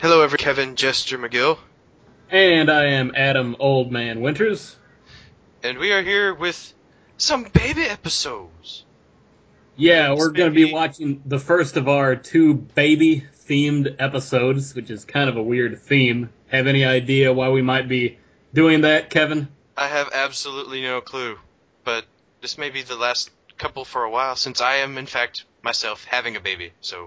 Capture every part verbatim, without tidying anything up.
Hello, every Kevin Jester McGill, And I am Adam Old Man Winters. and we are here with some baby episodes. Yeah, we're going to be Baby. watching the first of our two baby-themed episodes, which is kind of a weird theme. Have any idea why we might be doing that, Kevin? I have absolutely no clue, but this may be the last couple for a while since I am, in fact, myself having a baby. So,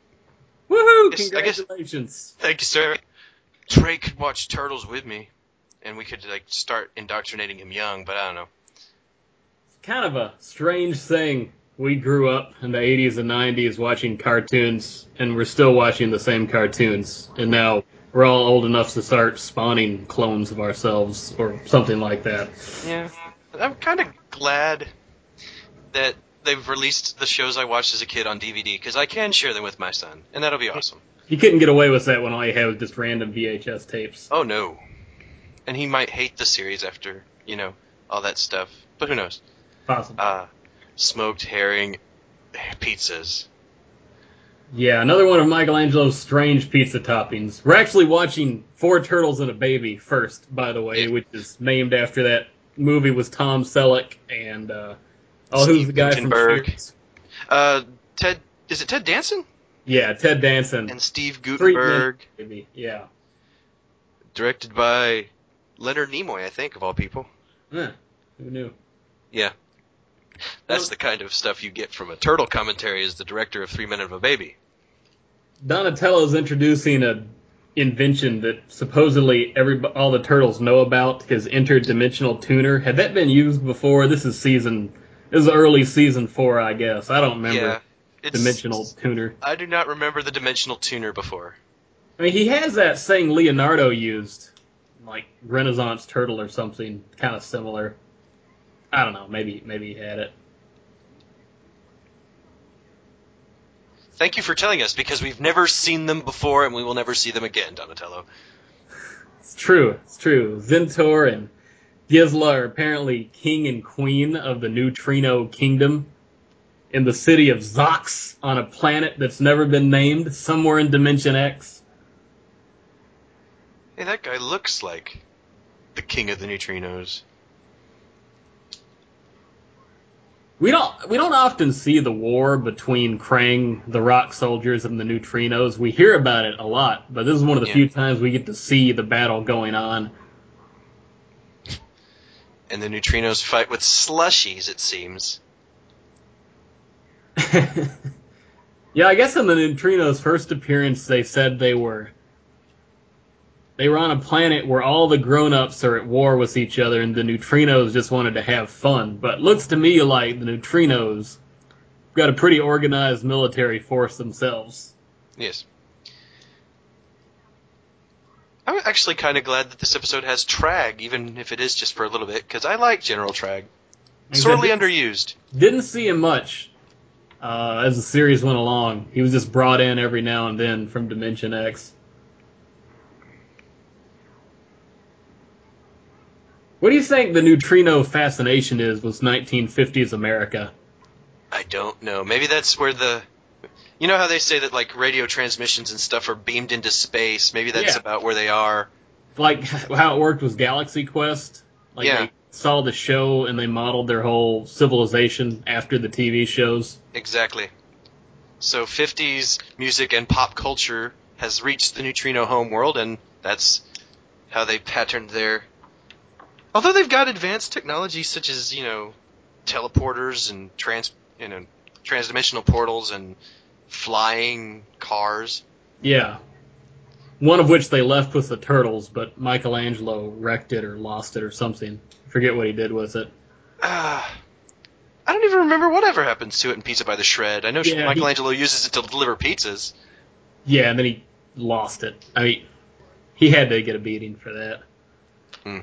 Woohoo! Yes, I guess- Congratulations! thank you, sir. Trey could watch Turtles with me, and we could like start indoctrinating him young. But I don't know. It's kind of a strange thing. We grew up in the eighties and nineties watching cartoons, and we're still watching the same cartoons. And now we're all old enough to start spawning clones of ourselves, or something like that. Yeah, I'm kind of glad that they've released the shows I watched as a kid on D V D because I can share them with my son, and that'll be awesome. You couldn't get away with that when all you had was just random V H S tapes. Oh no. And he might hate the series after, you know, all that stuff. But who knows? Possible. Uh, smoked herring pizzas. Yeah, another one of Michelangelo's strange pizza toppings. We're actually watching Four Turtles and a Baby first, by the way, Yeah. which is named after that movie with Tom Selleck and, uh, oh, who's Steve the guy from Guttenberg. Cheers? Uh, Ted, is it Ted Danson? Yeah, Ted Danson. And Steve Three Men Guttenberg. and a Baby, yeah. Directed by Leonard Nimoy, I think, of all people. Huh, who knew? Yeah. That's Well- the kind of stuff you get from a turtle commentary as the director of Three Men and a Baby. Donatello's introducing a invention that supposedly every all the turtles know about, his interdimensional tuner. Had that been used before? This is season, this is early season four, I guess. I don't remember Yeah. It's, dimensional tuner. I do not remember the dimensional tuner before. I mean, he has that thing Leonardo used, like Renaissance Turtle or something, kind of similar. I don't know. Maybe maybe he had it. Thank you for telling us, because we've never seen them before, and we will never see them again, Donatello. It's true. It's true. Zentor and Gizla are apparently king and queen of the Neutrino Kingdom in the city of Zox on a planet that's never been named, somewhere in Dimension X. Hey, that guy looks like the king of the neutrinos. We don't we don't often see the war between Krang, the Rock Soldiers, and the Neutrinos. We hear about it a lot, but this is one of the Yeah. few times we get to see the battle going on. And the neutrinos fight with slushies, it seems. Yeah, I guess in the Neutrinos' first appearance, they said they were they were on a planet where all the grown-ups are at war with each other, and the Neutrinos just wanted to have fun. But looks to me like the Neutrinos got a pretty organized military force themselves. Yes. I'm actually kind of glad that this episode has Trag, even if it is just for a little bit, because I like General Trag. Sorely underused. Didn't see him much uh, as the series went along. He was just brought in every now and then from Dimension X. What do you think the neutrino fascination is with nineteen fifties America? I don't know. Maybe that's where the... You know how they say that like radio transmissions and stuff are beamed into space? Maybe that's Yeah. about where they are. Like how it worked with Galaxy Quest? Like Yeah. they saw the show and they modeled their whole civilization after the T V shows? Exactly. So fifties music and pop culture has reached the neutrino home world, and that's how they patterned their... Although they've got advanced technology such as, you know, teleporters and trans, you know, transdimensional portals and flying cars. Yeah. One of which they left with the turtles, but Michelangelo wrecked it or lost it or something. Forget what he did with it. Uh, I don't even remember whatever happens to it in Pizza by the Shred. I know Yeah, Michelangelo uses it to deliver pizzas. Yeah, and then he lost it. I mean, he had to get a beating for that. Hmm.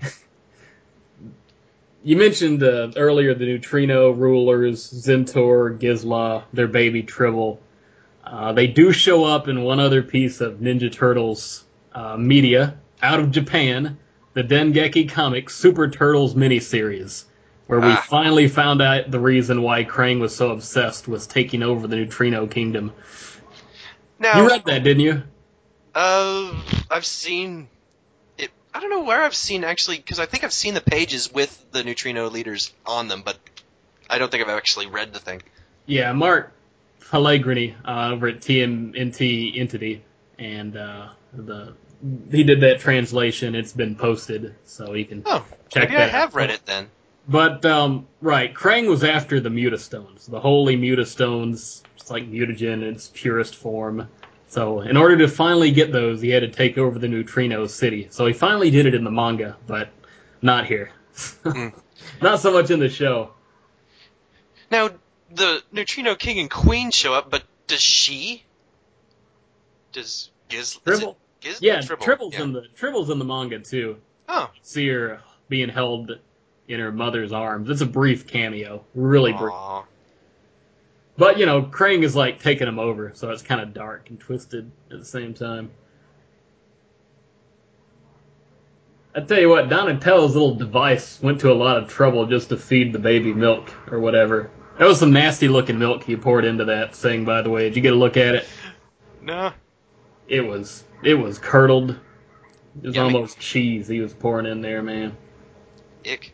You mentioned uh, earlier the neutrino rulers, Zentor, Gizla, their baby Tribble. Uh, they do show up in one other piece of Ninja Turtles uh, media out of Japan, the Dengeki Comics Super Turtles miniseries, where we Ah. finally found out the reason why Krang was so obsessed with taking over the Neutrino Kingdom. Now, You read that, didn't you? Uh, I've seen it. I don't know where I've seen actually, because I think I've seen the pages with the neutrino leaders on them, but I don't think I've actually read the thing. Yeah, Mark Pellegrini uh, over at T M N T Entity, and uh, the he did that translation. It's been posted, so you can Oh, check maybe I that have out. read it then. But um, right, Krang was after the Mutastones, the holy Mutastones. It's like mutagen in its purest form. So in order to finally get those, he had to take over the Neutrino City. So he finally did it in the manga, but not here. Mm. Not so much in the show. Now, the Neutrino King and Queen show up, but does she? Does Giz? Is it Tribble? Giz? Yeah, Tribble. Tribble's Yeah. in the Tribble's in the manga too. Oh. See her being held in her mother's arms. It's a brief cameo, really brief. Aww. But you know, Krang is like taking him over, so it's kind of dark and twisted at the same time. I tell you what, Donatello's little device went to a lot of trouble just to feed the baby milk or whatever. That was some nasty looking milk he poured into that thing, by the way. Did you get a look at it? No. It was it was curdled. It was Yummy. almost cheese he was pouring in there, man. Ick.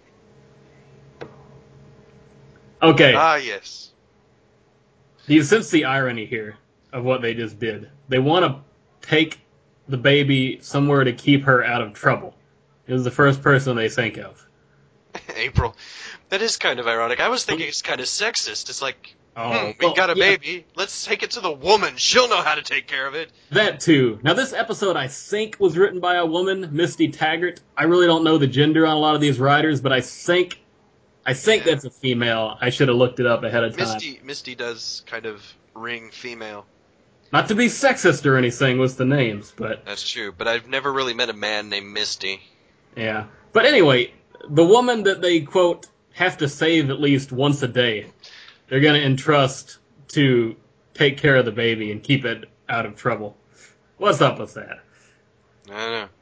Okay. Ah, yes. Do you sense the irony here of what they just did? They want to take the baby somewhere to keep her out of trouble. It was the first person they think of. April. That is kind of ironic. I was thinking it's kind of sexist. It's like, Oh, hmm, we well, got a yeah. baby. Let's take it to the woman. She'll know how to take care of it. That too. Now, this episode, I think, was written by a woman, Misty Taggart. I really don't know the gender on a lot of these writers, but I think, I think Yeah. that's a female. I should have looked it up ahead of time. Misty, Misty does kind of ring female. Not to be sexist or anything with the names, but That's true, but I've never really met a man named Misty. yeah. But anyway, the woman that they quote have to save at least once a day, they're going to entrust to take care of the baby and keep it out of trouble. What's up with that? I don't know.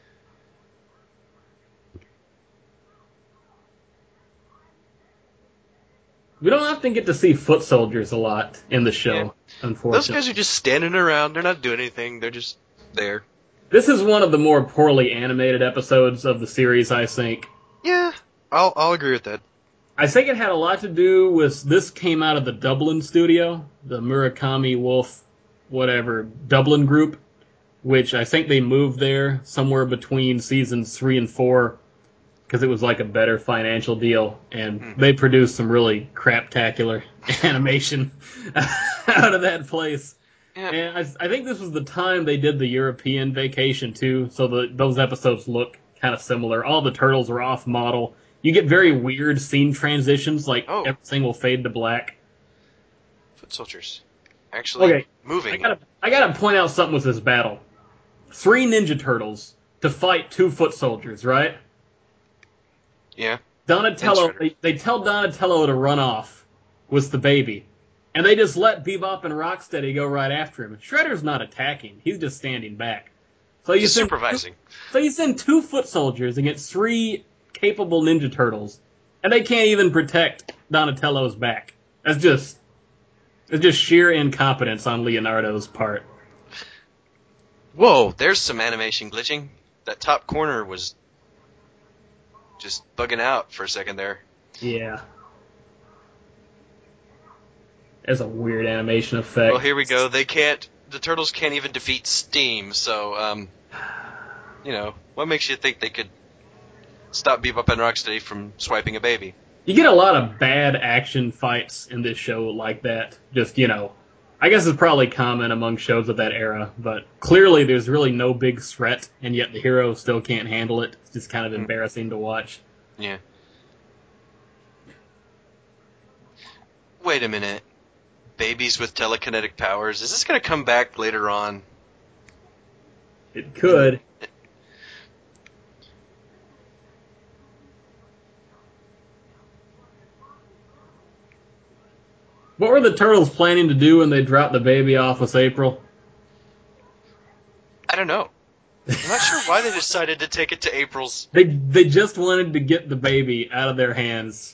We don't often get to see foot soldiers a lot in the show, Yeah. unfortunately. Those guys are just standing around. They're not doing anything. They're just there. This is one of the more poorly animated episodes of the series, I think. Yeah, I'll I'll agree with that. I think it had a lot to do with this came out of the Dublin studio, the Murakami Wolf, whatever, Dublin group, which I think they moved there somewhere between seasons three and four because it was like a better financial deal, and Hmm. they produced some really craptacular animation out of that place. Yeah. And I, I think this was the time they did the European vacation too, so the, those episodes look kind of similar. All the turtles are off model. You get very weird scene transitions, like Oh. everything will fade to black. Foot soldiers. Actually Okay, moving. I gotta, I gotta point out something with this battle. Three Ninja Turtles to fight two foot soldiers, right? Yeah. Donatello, And Shredder. they, they tell Donatello to run off with the baby, and they just let Bebop and Rocksteady go right after him. Shredder's not attacking; he's just standing back. So you Just send supervising. Two, so you send two foot soldiers against three capable Ninja Turtles, and they can't even protect Donatello's back. That's just it's just sheer incompetence on Leonardo's part. Whoa, there's some animation glitching. That top corner was just bugging out for a second there. Yeah. There's a weird animation effect. Well, here we go. They can't. The turtles can't even defeat Steam. So, um, you know, what makes you think they could stop Bebop and Rocksteady from swiping a baby? You get a lot of bad action fights in this show like that. Just, you know, I guess it's probably common among shows of that era, but clearly there's really no big threat, and yet the hero still can't handle it. It's just kind of embarrassing to watch. Yeah. Wait a minute. Babies with telekinetic powers. Is this going to come back later on? It could. What were the turtles planning to do when they dropped the baby off with April? I don't know. I'm not sure why they decided to take it to April's. They they just wanted to get the baby out of their hands.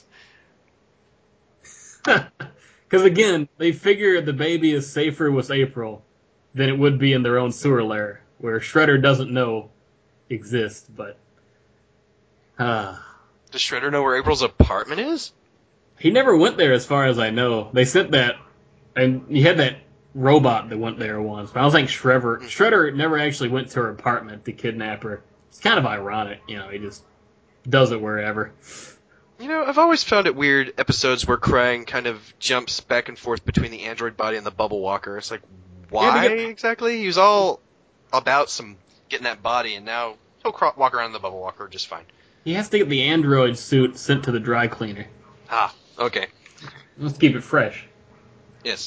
Because again, they figure the baby is safer with April than it would be in their own sewer lair. where Shredder doesn't know exists, but uh, Does Shredder know where April's apartment is? he never went there as far as I know. They sent that, and he had that robot that went there once, but I don't think Shredder, Shredder never actually went to her apartment to kidnap her. It's kind of ironic, you know, he just does it wherever. You know, I've always found it weird episodes where Krang kind of jumps back and forth between the android body and the Bubble Walker. It's like, why Yeah, because- exactly? He was all about some getting that body, and now he'll cro- walk around the Bubble Walker just fine. He has to get the android suit sent to the dry cleaner. Ah, okay. Let's keep it fresh. Yes.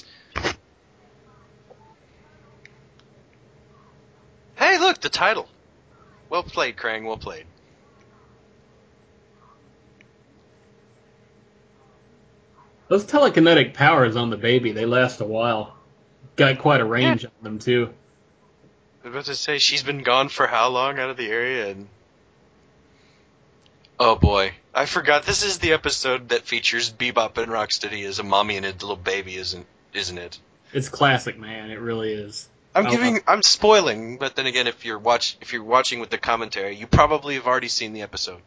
Hey, look, the title. Well played, Krang, well played. Those telekinetic powers on the baby, they last a while. Got quite a range Yeah. on them, too. I was about to say, she's been gone for how long out of the area? And oh boy, I forgot. This is the episode that features Bebop and Rocksteady as a mommy and a little baby, isn't isn't it? It's classic, man. It really is. I'm I giving, love- I'm spoiling, but then again, if you're watch, if you're watching with the commentary, you probably have already seen the episode.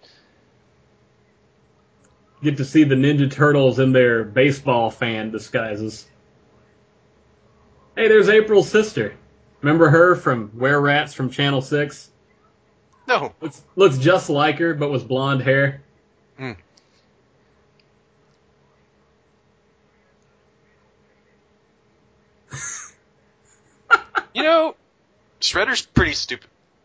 Get to see the Ninja Turtles in their baseball fan disguises. Hey, there's April's sister. Remember her from Were Rats from Channel six? No. Looks, looks just like her, but with blonde hair. Hmm. You know, Shredder's pretty stupid.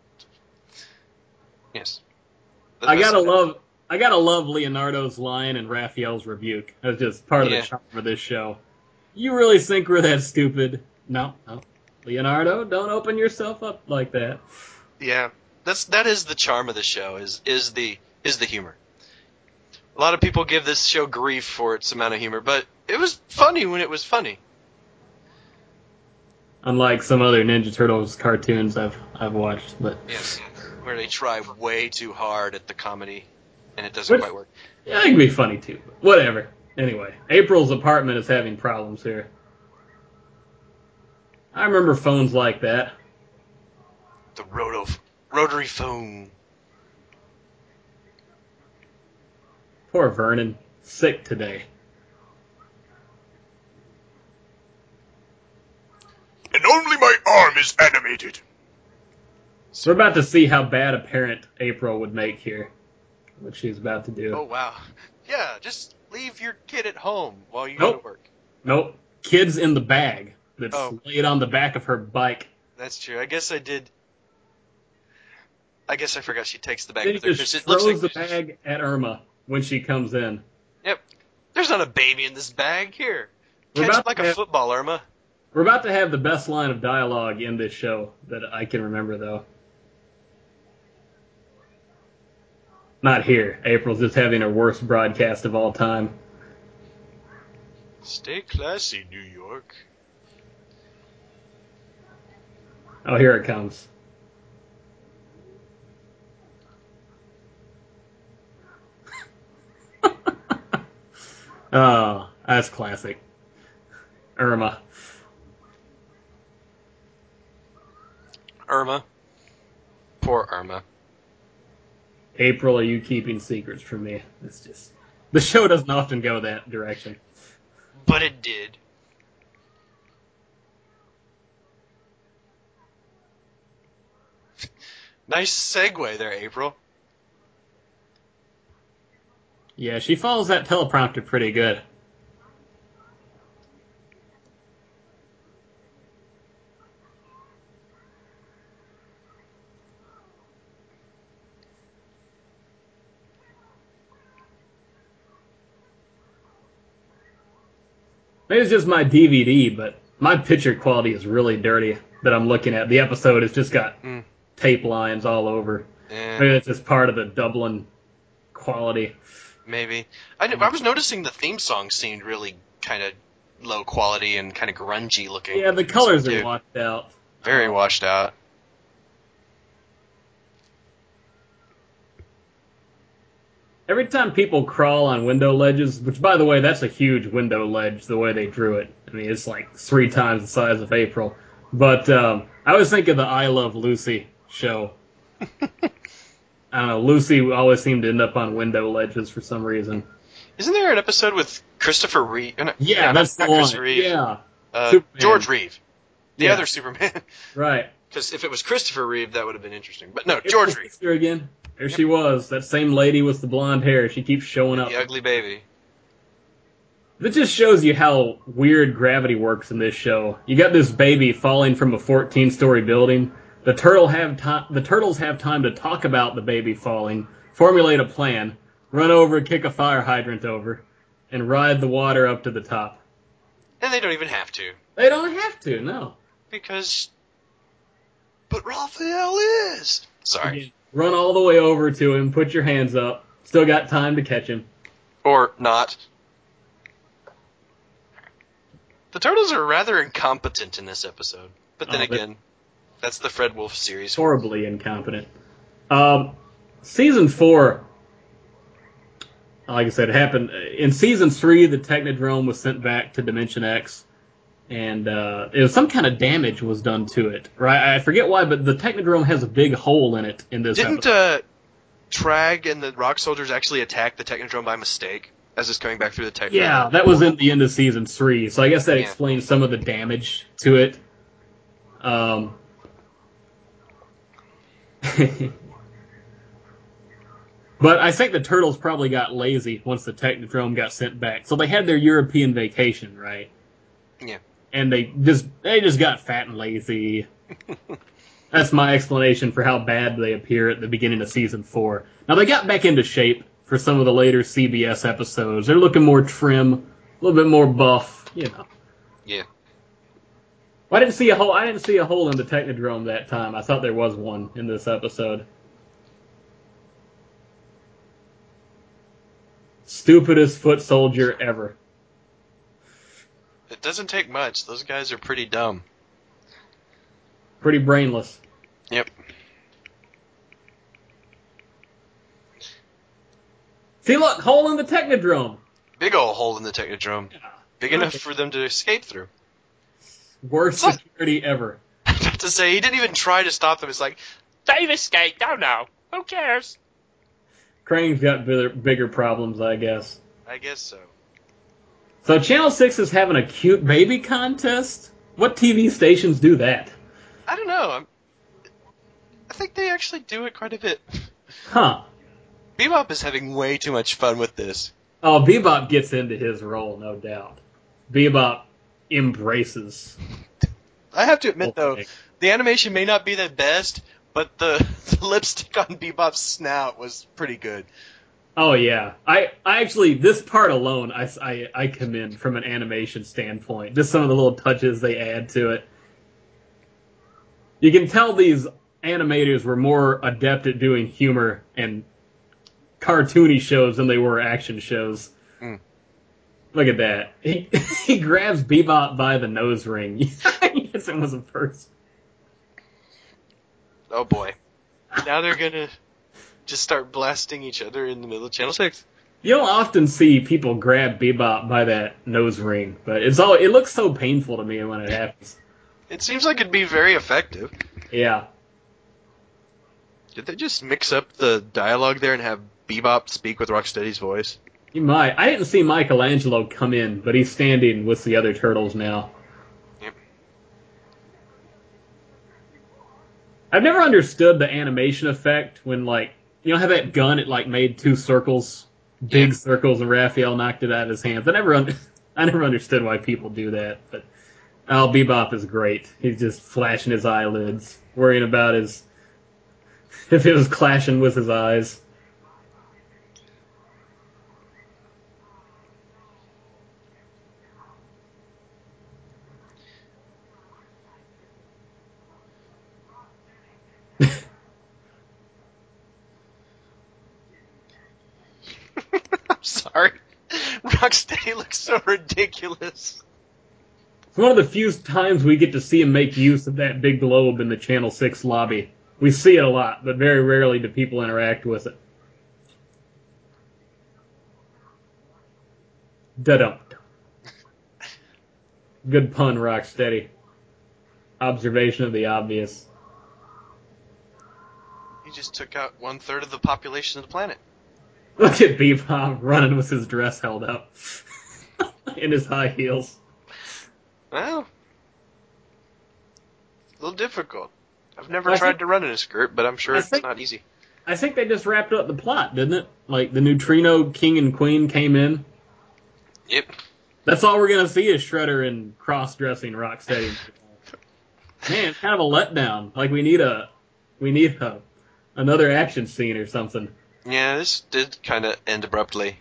Yes. That's I what gotta said. love, I gotta love Leonardo's line and Raphael's rebuke. That's just part of Yeah. the charm of this show. You really think we're that stupid? No, no. Leonardo, don't open yourself up like that. Yeah, that's that is the charm of the show. Is is the is the humor. A lot of people give this show grief for its amount of humor, but it was funny when it was funny. Unlike some other Ninja Turtles cartoons I've I've watched, but Yes, where they try way too hard at the comedy, and it doesn't Which- quite work. yeah, it can be funny too. But whatever. Anyway, April's apartment is having problems here. I remember phones like that. The roto rotary phone. Poor Vernon, sick today. And only my arm is animated. We're about to see how bad a parent April would make here. What she's about to do. Oh wow. Yeah, just leave your kid at home while you Nope. go to work. Nope. Kid's in the bag that's Oh. laid on the back of her bike. That's true. I guess I did. I guess I forgot she takes the bag Then with he her. just 'Cause it looks throws like the bag at Irma when she comes in. Yep. There's not a baby in this bag. Here. We're Catch about it like to a have- football, Irma. We're about to have the best line of dialogue in this show that I can remember, though. Not here. April's just having her worst broadcast of all time. Stay classy, New York. Oh, here it comes. Oh, that's classic. Irma. Irma. Poor Irma. April, are you keeping secrets from me? It's just... The show doesn't often go that direction. But it did. Nice segue there, April. Yeah, she follows that teleprompter pretty good. Maybe it's just my D V D, but my picture quality is really dirty that I'm looking at. The episode has just got Mm. tape lines all over. Eh, Maybe that's just part of the Dublin quality. maybe. I, kn- I was noticing the theme song seemed really kind of low quality and kind of grungy looking. Yeah, the colors Too. are washed out. Very Uh, washed out. Every time people crawl on window ledges, which by the way, that's a huge window ledge, the way they drew it. I mean, it's like three times the size of April. But um, I always think of the I Love Lucy show. I don't know, Lucy always seemed to end up on window ledges for some reason. Isn't there an episode with Christopher Reeve? No, Yeah, no, that's not, the not one. Christopher Reeve. Yeah. Uh, George Reeve. The yeah. other Superman. Right. Because if it was Christopher Reeve, that would have been interesting. But no, Here's George my Reeve. sister again. There Yep. she was. That same lady with the blonde hair. She keeps showing And up. the ugly baby. This just shows you how weird gravity works in this show. You got this baby falling from a fourteen-story building. The turtle have to- the turtles have time to talk about the baby falling, formulate a plan, run over, kick a fire hydrant over, and ride the water up to the top. And they don't even have to. They don't have to, no. Because... But Raphael is! Sorry. Again, run all the way over to him, put your hands up. Still got time to catch him. Or not. The turtles are rather incompetent in this episode. But then Oh, again, that's the Fred Wolf series. Horribly incompetent. Um, season four, like I said, happened in season three. The Technodrome was sent back to Dimension X, and uh, it was some kind of damage was done to it. Right? I forget why, but the Technodrome has a big hole in it in this. Didn't episode. uh, Trag and the Rock Soldiers actually attack the Technodrome by mistake as it's coming back through the Technodrome? Yeah, that was in the end of season three. So I guess that Yeah. explains some of the damage to it. Um. But I think the Turtles probably got lazy once the Technodrome got sent back. So they had their European vacation, right? Yeah. And they just they just got fat and lazy. That's my explanation for how bad they appear at the beginning of season four. Now they got back into shape for some of the later C B S episodes. They're looking more trim, a little bit more buff, you know. Yeah. Well, I didn't see a hole. I didn't see a hole in the Technodrome that time. I thought there was one in this episode. Stupidest foot soldier ever. It doesn't take much. Those guys are pretty dumb. Pretty brainless. Yep. See, look, hole in the Technodrome. Big old hole in the Technodrome. Yeah. Big enough for them to escape through. Worst Look. security ever. I was about to say, he didn't even try to stop them. It's like, they've escaped. Oh no. Who cares? Krang's got bigger, bigger problems, I guess. I guess so. So Channel six is having a cute baby contest? What T V stations do that? I don't know. I'm, I think they actually do it quite a bit. Huh. Bebop is having way too much fun with this. Oh, Bebop gets into his role, no doubt. Bebop embraces. I have to admit, though, Okay. the animation may not be the best, but the, the lipstick on Bebop's snout was pretty good. Oh, yeah. I, I actually, this part alone, I, I, I commend from an animation standpoint. Just some of the little touches they add to it. You can tell these animators were more adept at doing humor and cartoony shows than they were action shows. Mm. Look at that. He, he grabs Bebop by the nose ring. He hits him with a purse. Oh boy. Now they're gonna just start blasting each other in the middle of Channel six. You don't often see people grab Bebop by that nose ring, but it's all it looks so painful to me when it happens. It seems like it'd be very effective. Yeah. Did they just mix up the dialogue there and have Bebop speak with Rocksteady's voice? You might. I didn't see Michelangelo come in, but he's standing with the other turtles now. Yep. I've never understood the animation effect when, like, you know how that gun, it, like, made two circles, big Yeah. circles, and Raphael knocked it out of his hands. I never, un- I never understood why people do that, but oh, Bebop is great. He's just flashing his eyelids, worrying about his, if it was clashing with his eyes. I'm sorry. Rocksteady looks so ridiculous. It's one of the few times we get to see him make use of that big globe in the Channel six lobby. We see it a lot, but very rarely do people interact with it. Da-dum. Good pun, Rocksteady. observation of the obvious. He just took out one third of the population of the planet. Look at Bebop running with his dress held up in his high heels. Well, a little difficult. I've never Well, tried think, to run in a skirt, but I'm sure I it's think, not easy. I think they just wrapped up the plot, didn't it? Like, the Neutrino King and Queen came in. Yep. That's all we're going to see is Shredder and cross-dressing Rocksteady. Man, it's kind of a letdown. Like, we need a, we need a, another action scene or something. Yeah, this did kind of end abruptly.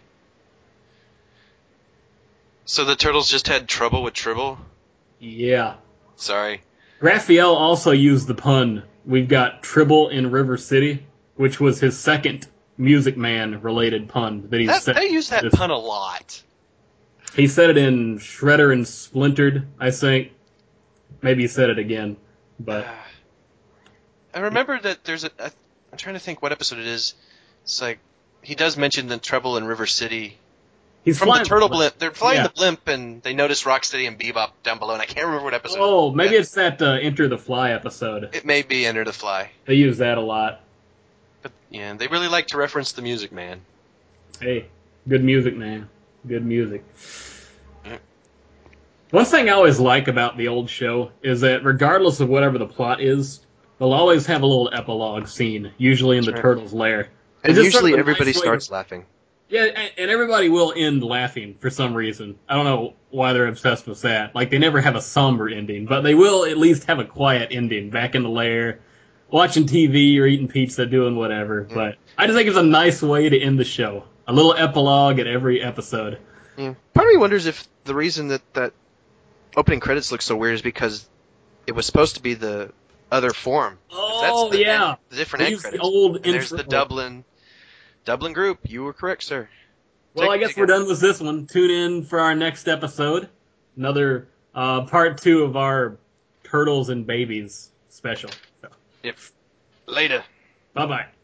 So the Turtles just had trouble with Tribble? Yeah. Sorry. Raphael also used the pun, we've got Tribble in River City, which was his second Music Man-related pun that he That, said. they use that this. pun a lot. He said it in Shredder and Splintered, I think. Maybe he said it again, but... Uh, I remember that there's a... I, I'm trying to think what episode it is. It's like, he does mention the trouble in River City. He's From the flying turtle the blimp. They're flying yeah. the blimp, and they notice Rocksteady and Bebop down below, and I can't remember what episode. Oh, maybe yeah. it's that uh, Enter the Fly episode. It may be Enter the Fly. They use that a lot. But, yeah, they really like to reference the Music Man. Hey, good music, man. Good music. Mm. One thing I always like about the old show is that regardless of whatever the plot is, they'll always have a little epilogue scene, usually in the Right. Turtles' lair. And It's just usually sort of a everybody nice way starts to- laughing. Yeah, and, and everybody will end laughing for some reason. I don't know why they're obsessed with that. Like, they never have a somber ending, but they will at least have a quiet ending, back in the lair, watching T V or eating pizza, doing whatever. Yeah. But I just think it's a nice way to end the show. A little epilogue at every episode. Yeah. Part of me wonders if the reason that that opening credits look so weird is because it was supposed to be the other form. Oh, if that's the yeah. End, the different They end used the credits. old and there's the intro. Dublin Dublin group. You were correct, sir. Well, Take I it guess again. we're done with this one. Tune in for our next episode. Another uh, part two of our Turtles and Babies special. So, Yep. Later. bye-bye.